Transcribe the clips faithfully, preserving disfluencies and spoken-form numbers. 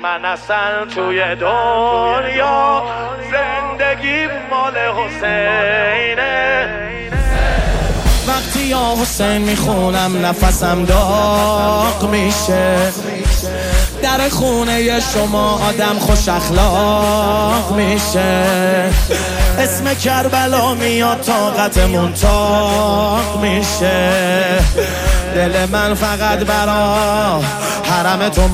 من اصلا توی دنیا زندگی مال حسینه. وقتی یا حسین میخونم نفسم داغ میشه. در خونه شما آدم خوش اخلاق میشه. اسم کربلا میاد طاقتمون تاق میشه. دل من فقط برا حرم تو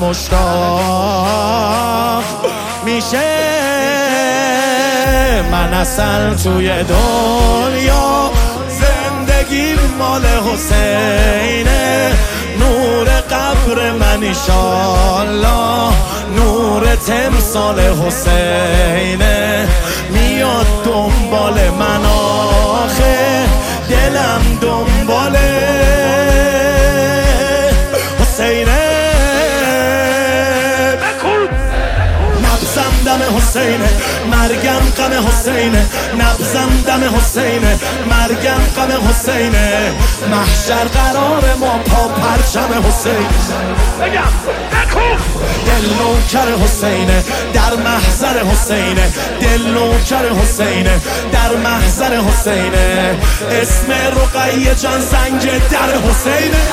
مشتاق میشه. من اصلا توی دنیا زندگی مال حسینه. نور قبر من ایشالله نور تمثال حسینه. میاد دنبال من آخه دلم دنبال حسینه. نبزم دم حسینه مرگم غم حسینه. نبزم دم حسینه مرگم غم حسینه. محشر قرار ما پا پرچم حسین. بگم بکن دل نوکر حسینه در محضر حسینه. دل نوکر حسینه در محضر حسینه. اسم رقیه جان زنگ در حسینه.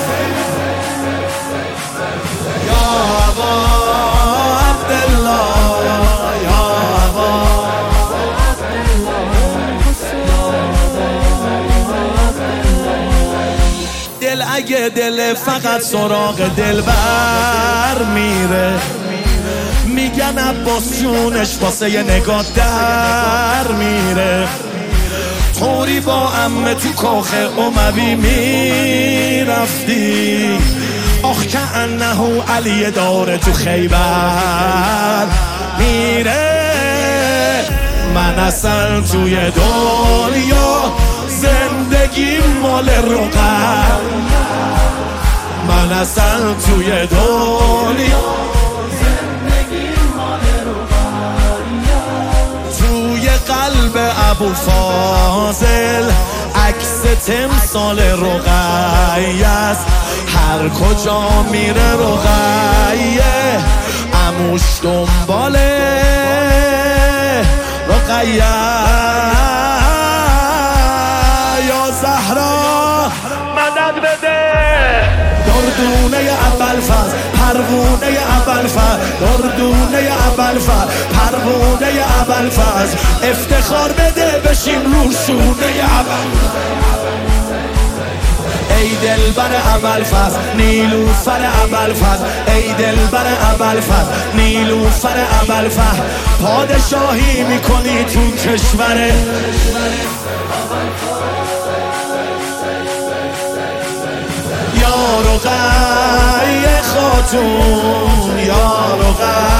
یا ابا عبدالله یا ابا دل اگه دل فقط سراغ دلبر میره. میگن عباس جونش واسه یه نگاه در میره. طوری با عمه تو کاخ اموی میرفتی. آخ که انه علی داره تو خیبر میره. من اصلا توی دنیا زندگی مال رقیه. من اصلا توی دنیا زندگی مال رقیه. توی قلب ابو فاضل عکس تمثال رقیه است. هر کجا میره رقیه عموش دنباله رقیه. یا زهرا مدد بده. دردونه ابوالفضل پروونه ابوالفضل. دردونه ابوالفضل پروونه ابوالفضل. افتخار بده بشیم رو شونه ابوالفضل. ای دلبر ابوالفضل نیلوفر ابوالفضل. ای دلبر ابوالفضل نیلوفر ابوالفضل. پادشاهی میکنی تو کشور یا رقیه خاتون. یا رقیه